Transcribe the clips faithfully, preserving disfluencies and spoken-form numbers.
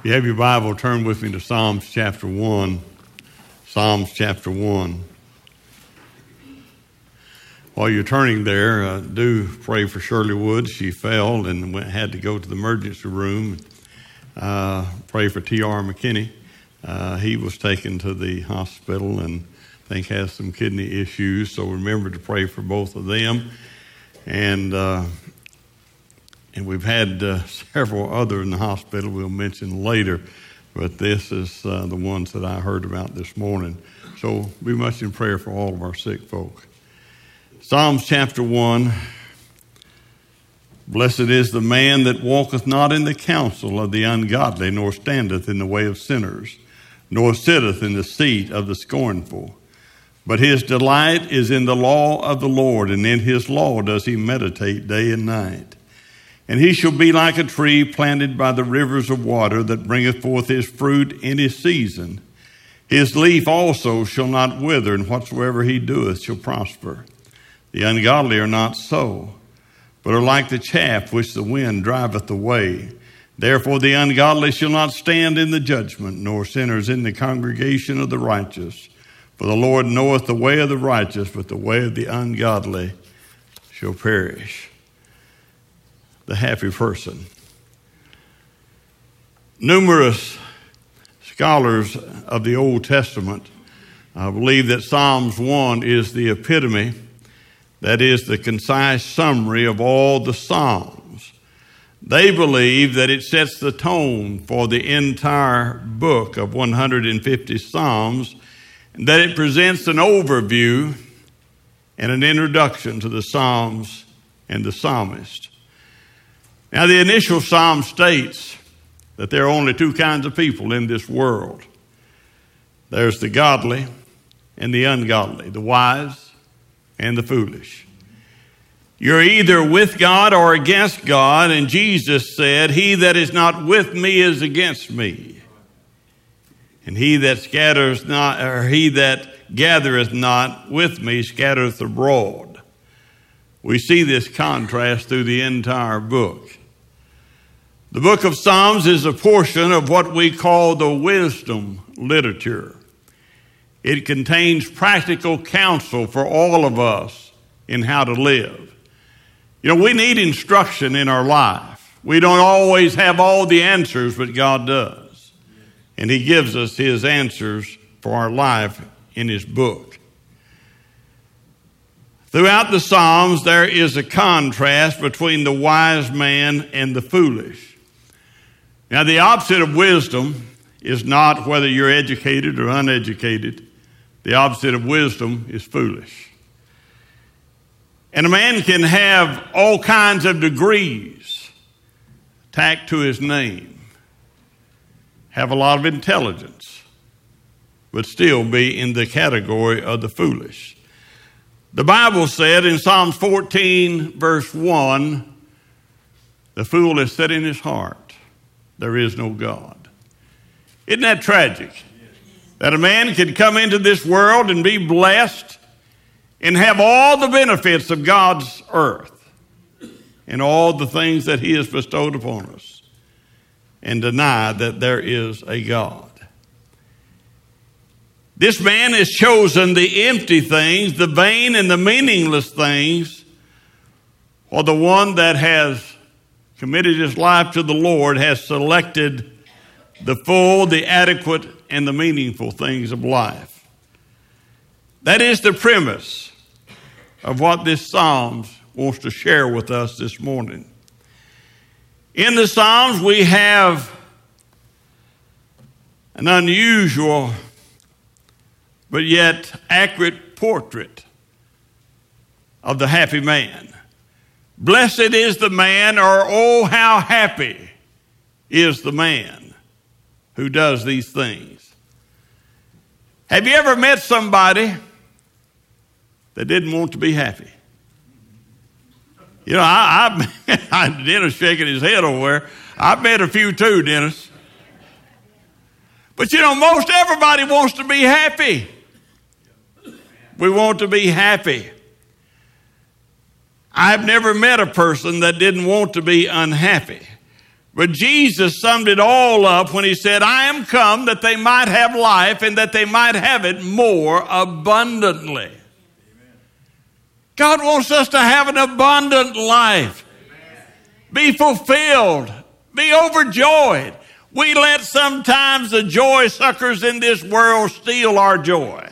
you have your Bible, turn with me to Psalms chapter one. Psalms chapter one. While you're turning there, uh, do pray for Shirley Woods. She fell and went, had to go to the emergency room. Uh, pray for T R McKinney. Uh, he was taken to the hospital and I think has some kidney issues. So remember to pray for both of them. And uh, and we've had uh, several other in the hospital we'll mention later. But this is uh, the ones that I heard about this morning. So be much in prayer for all of our sick folk. Psalms chapter one. Blessed is the man that walketh not in the counsel of the ungodly, nor standeth in the way of sinners, nor sitteth in the seat of the scornful. But his delight is in the law of the Lord, and in his law does he meditate day and night. And he shall be like a tree planted by the rivers of water, that bringeth forth his fruit in his season. His leaf also shall not wither, and whatsoever he doeth shall prosper. The ungodly are not so, but are like the chaff which the wind driveth away. Therefore the ungodly shall not stand in the judgment, nor sinners in the congregation of the righteous. For the Lord knoweth the way of the righteous, but the way of the ungodly shall perish. The happy person. Numerous scholars of the Old Testament uh, believe that Psalms one is the epitome, that is the concise summary of all the Psalms. They believe that it sets the tone for the entire book of one hundred fifty Psalms, and that it presents an overview and an introduction to the Psalms and the psalmist. Now, the initial psalm states that there are only two kinds of people in this world. There's the godly and the ungodly, the wise and the foolish. You're either with God or against God, and Jesus said, "He that is not with me is against me. And he that scatters not, or he that gathereth not with me scattereth abroad." We see this contrast through the entire book. The book of Psalms is a portion of what we call the wisdom literature. It contains practical counsel for all of us in how to live. You know, we need instruction in our life. We don't always have all the answers, but God does. And he gives us his answers for our life in his book. Throughout the Psalms, there is a contrast between the wise man and the foolish. Now, the opposite of wisdom is not whether you're educated or uneducated. The opposite of wisdom is foolish. And a man can have all kinds of degrees tacked to his name, have a lot of intelligence, but still be in the category of the foolish. The Bible said in Psalms fourteen, verse one, "The fool has said in his heart, there is no God." Isn't that tragic? That a man can come into this world and be blessed and have all the benefits of God's earth and all the things that he has bestowed upon us and deny that there is a God. This man has chosen the empty things, the vain and the meaningless things, while the one that has committed his life to the Lord has selected the full, the adequate, and the meaningful things of life. That is the premise of what this Psalms wants to share with us this morning. In the Psalms, we have an unusual but yet accurate portrait of the happy man. Blessed is the man, or oh, how happy is the man who does these things. Have you ever met somebody that didn't want to be happy? You know, I, I Dennis shaking his head over there. I've met a few too, Dennis. But you know, most everybody wants to be happy. We want to be happy. I've never met a person that didn't want to be unhappy. But Jesus summed it all up when he said, I am come that they might have life and that they might have it more abundantly. Amen. God wants us to have an abundant life. Amen. Be fulfilled. Be overjoyed. We let sometimes the joy suckers in this world steal our joy.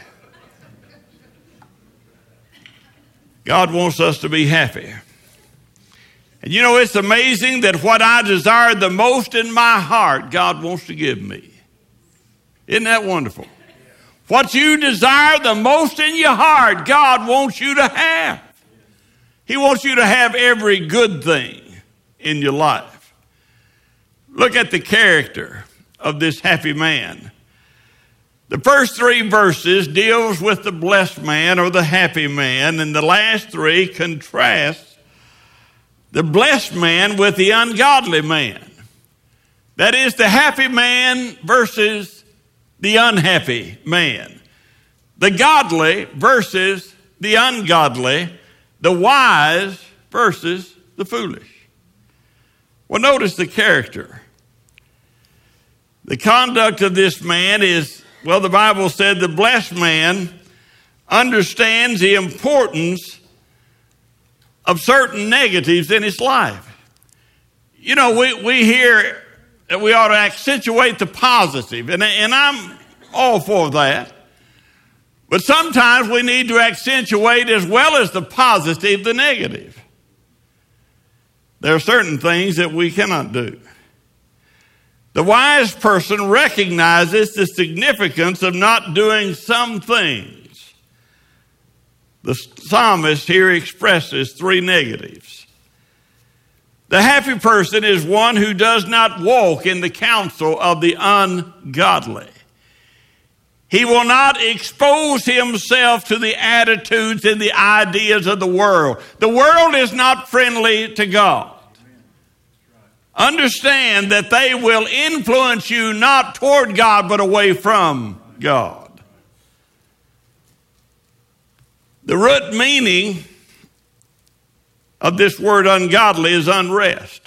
God wants us to be happy. And you know, it's amazing that what I desire the most in my heart, God wants to give me. Isn't that wonderful? What you desire the most in your heart, God wants you to have. He wants you to have every good thing in your life. Look at the character of this happy man. The first three verses deals with the blessed man or the happy man, and the last three contrast the blessed man with the ungodly man. That is the happy man versus the unhappy man. The godly versus the ungodly. The wise versus the foolish. Well, notice the character. The conduct of this man is, well, the Bible said the blessed man understands the importance of certain negatives in his life. You know, we, we hear that we ought to accentuate the positive, and, and I'm all for that. But sometimes we need to accentuate as well as the positive, the negative. There are certain things that we cannot do. The wise person recognizes the significance of not doing some things. The psalmist here expresses three negatives. The happy person is one who does not walk in the counsel of the ungodly. He will not expose himself to the attitudes and the ideas of the world. The world is not friendly to God. Understand that they will influence you not toward God, but away from God. The root meaning of this word ungodly is unrest.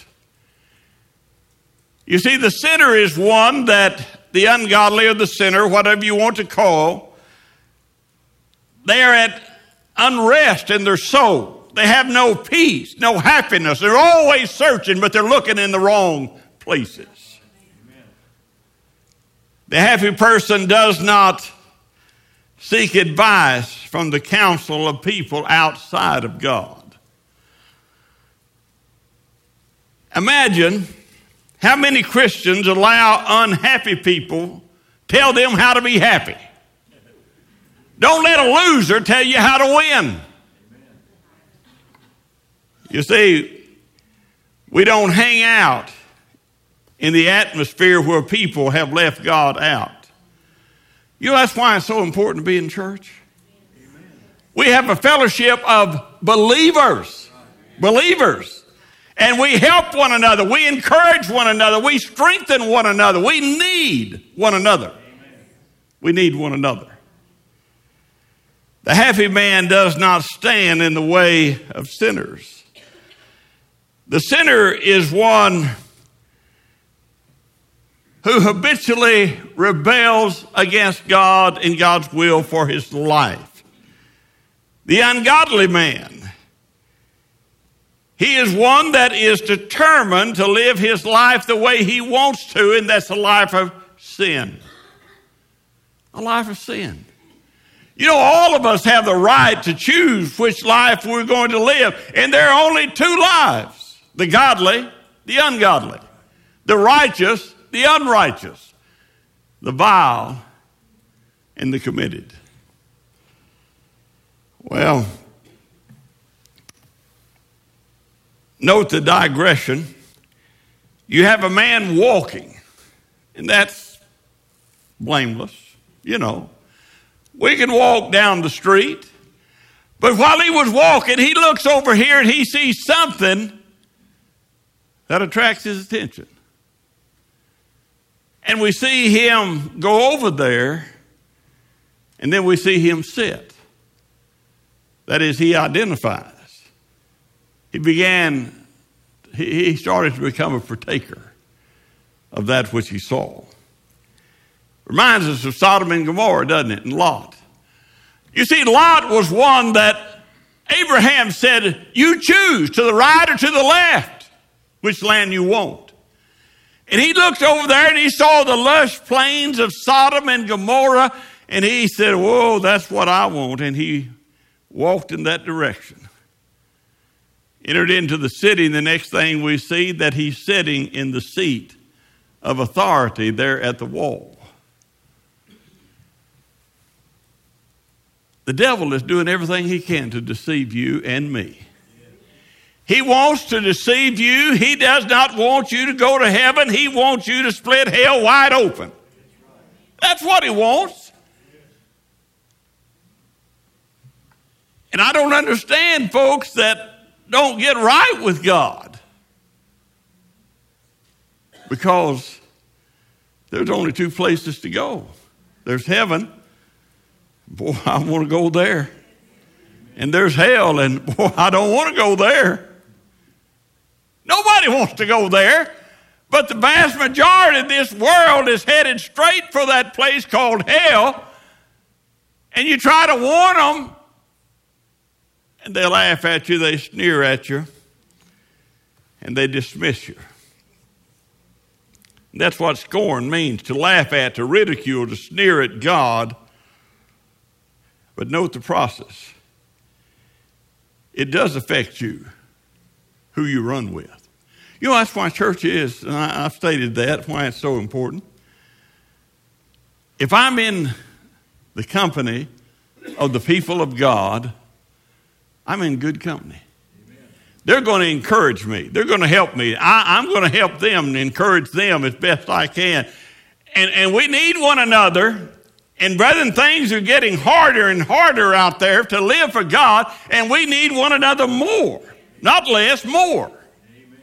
You see, the sinner is one that the ungodly or the sinner, whatever you want to call, they are at unrest in their soul. They have no peace, no happiness. They're always searching, but they're looking in the wrong places. Amen. The happy person does not seek advice from the counsel of people outside of God. Imagine how many Christians allow unhappy people tell them how to be happy. Don't let a loser tell you how to win. You see, we don't hang out in the atmosphere where people have left God out. You know, that's why it's so important to be in church. Amen. We have a fellowship of believers. Believers. And we help one another. We encourage one another. We strengthen one another. We need one another. Amen. We need one another. The happy man does not stand in the way of sinners. The sinner is one who habitually rebels against God and God's will for his life. The ungodly man, he is one that is determined to live his life the way he wants to, and that's a life of sin. A life of sin. You know, all of us have the right to choose which life we're going to live, and there are only two lives: the godly, the ungodly, the righteous, the unrighteous, the vile, and the committed. Well, note the digression. You have a man walking, and that's blameless, you know. We can walk down the street, but while he was walking, he looks over here and he sees something that attracts his attention. And we see him go over there, and then we see him sit. That is, he identifies. He began, he started to become a partaker. of that which he saw. Reminds us of Sodom and Gomorrah, doesn't it, and Lot. You see, Lot was one that Abraham said, you choose to the right or to the left, which land you want. And he looked over there and he saw the lush plains of Sodom and Gomorrah, and he said, whoa, that's what I want. And he walked in that direction. Entered into the city, and the next thing we see that he's sitting in the seat of authority there at the wall. The devil is doing everything he can to deceive you and me. He wants to deceive you. He does not want you to go to heaven. He wants you to split hell wide open. That's what he wants. And I don't understand folks that don't get right with God, because there's only two places to go. There's heaven. Boy, I want to go there. And there's hell, and boy, I don't want to go there. Nobody wants to go there, but the vast majority of this world is headed straight for that place called hell, and you try to warn them, and they laugh at you, they sneer at you, and they dismiss you. And that's what scorn means, to laugh at, to ridicule, to sneer at God. But note the process. It does affect you, who you run with. You know, that's why church is, and I, I've stated that, why it's so important. If I'm in the company of the people of God, I'm in good company. Amen. They're going to encourage me. They're going to help me. I, I'm going to help them and encourage them as best I can. And, and we need one another. And brethren, things are getting harder and harder out there to live for God, and we need one another more, not less, more. Amen.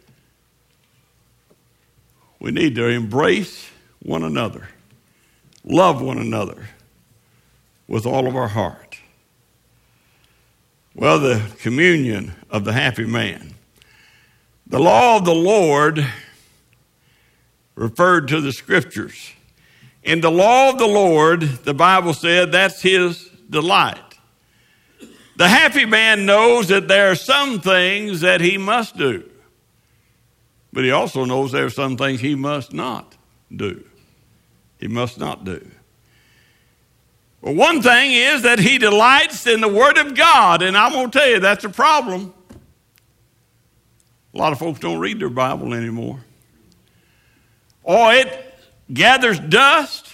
We need to embrace one another, love one another with all of our heart. Well, the communion of the happy man. The law of the Lord referred to the scriptures. In the law of the Lord, the Bible said that's his delight. The happy man knows that there are some things that he must do, but he also knows there are some things he must not do. He must not do. Well, one thing is that he delights in the Word of God, and I'm going to tell you that's a problem. A lot of folks don't read their Bible anymore. Or it gathers dust,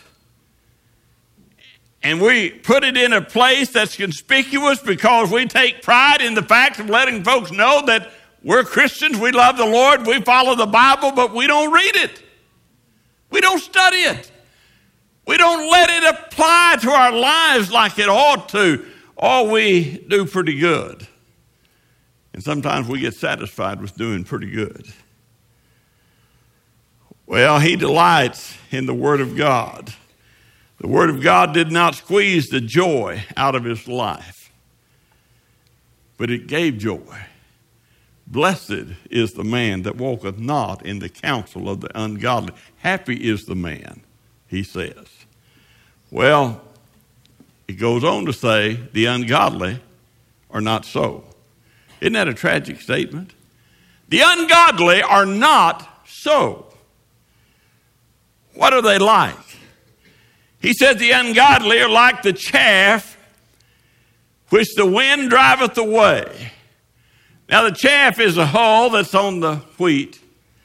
and we put it in a place that's conspicuous because we take pride in the fact of letting folks know that we're Christians, we love the Lord, we follow the Bible, but we don't read it. We don't study it. We don't let it apply to our lives like it ought to. Or we do pretty good. And sometimes we get satisfied with doing pretty good. Well, he delights in the Word of God. The Word of God did not squeeze the joy out of his life, but it gave joy. Blessed is the man that walketh not in the counsel of the ungodly. Happy is the man, he says. Well, it goes on to say the ungodly are not so. Isn't that a tragic statement? The ungodly are not so. What are they like? He says the ungodly are like the chaff which the wind driveth away. Now the chaff is a hull that's on the wheat.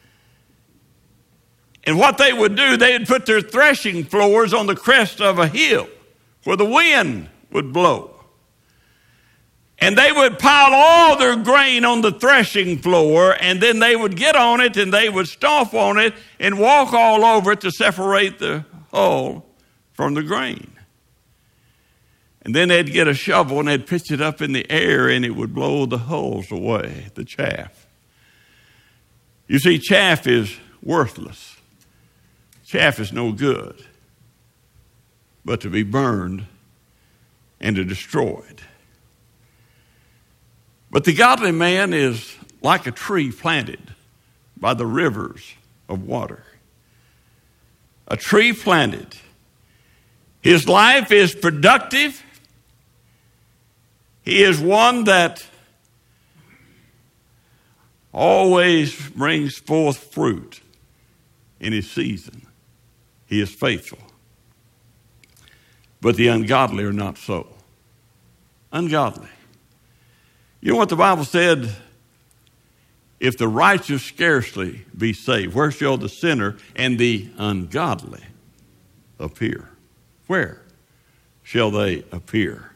And what they would do, they would put their threshing floors on the crest of a hill where the wind would blow. And they would pile all their grain on the threshing floor, and then they would get on it and they would stomp on it and walk all over it to separate the hull from the grain. And then they'd get a shovel and they'd pitch it up in the air and it would blow the hulls away, the chaff. You see, chaff is worthless. Chaff is no good, but to be burned and to destroyed. But the godly man is like a tree planted by the rivers of water. a tree planted. His life is productive. He is one that always brings forth fruit in his season. He is faithful. But the ungodly are not so. Ungodly. You know what the Bible said? If the righteous scarcely be saved, where shall the sinner and the ungodly appear? Where shall they appear?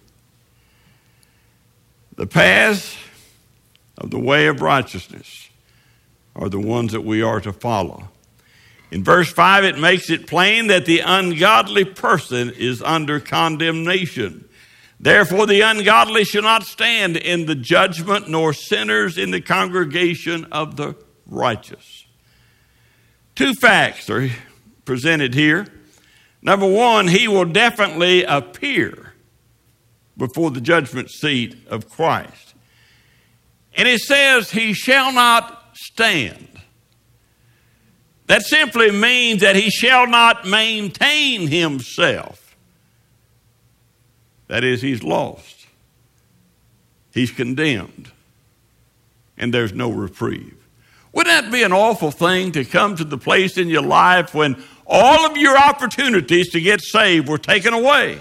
The paths of the way of righteousness are the ones that we are to follow. In verse five, it makes it plain that the ungodly person is under condemnation. Therefore, the ungodly shall not stand in the judgment, nor sinners in the congregation of the righteous. Two facts are presented here. Number one, he will definitely appear before the judgment seat of Christ. And it says he shall not stand. That simply means that he shall not maintain himself. That is, he's lost. He's condemned. And there's no reprieve. Wouldn't that be an awful thing to come to the place in your life when all of your opportunities to get saved were taken away?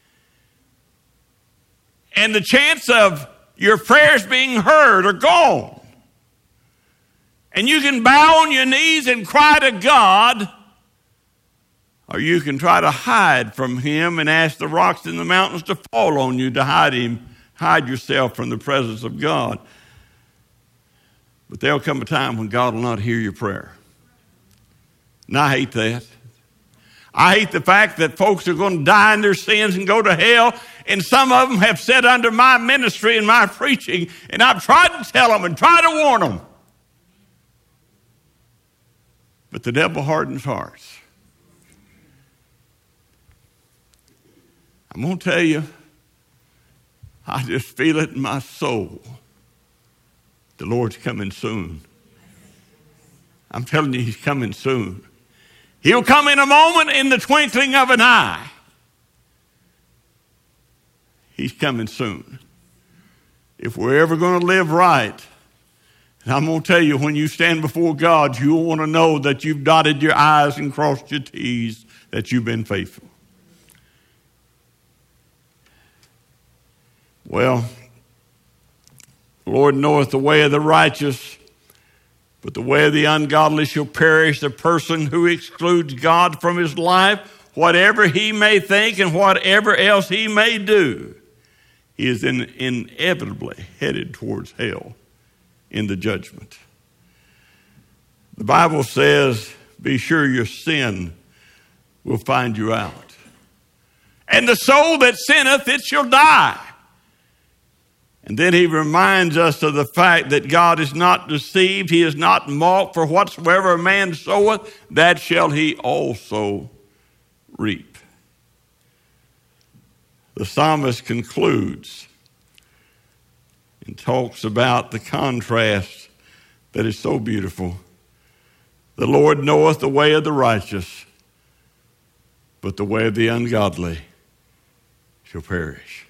And the chance of your prayers being heard are gone. And you can bow on your knees and cry to God, or you can try to hide from him and ask the rocks and the mountains to fall on you to hide him, hide yourself from the presence of God. But there'll come a time when God will not hear your prayer. And I hate that. I hate the fact that folks are going to die in their sins and go to hell. And some of them have sat under my ministry and my preaching, and I've tried to tell them and tried to warn them. But the devil hardens hearts. I'm going to tell you, I just feel it in my soul. The Lord's coming soon. I'm telling you, he's coming soon. He'll come in a moment, in the twinkling of an eye. He's coming soon. If we're ever going to live right, and I'm going to tell you, when you stand before God, you'll want to know that you've dotted your I's and crossed your T's, that you've been faithful. Well, the Lord knoweth the way of the righteous, but the way of the ungodly shall perish. The person who excludes God from his life, whatever he may think and whatever else he may do, he is in, inevitably headed towards hell in the judgment. The Bible says, be sure your sin will find you out. And the soul that sinneth, it shall die. And then he reminds us of the fact that God is not deceived. He is not mocked. For whatsoever a man soweth, that shall he also reap. The psalmist concludes and talks about the contrast that is so beautiful. The Lord knoweth the way of the righteous, but the way of the ungodly shall perish.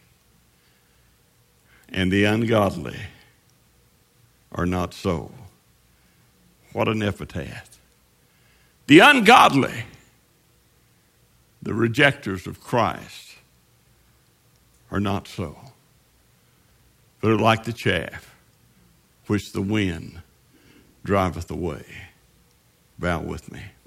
And the ungodly are not so. What an epitaph. The ungodly, the rejectors of Christ, are not so. But are like the chaff which the wind driveth away. Bow with me.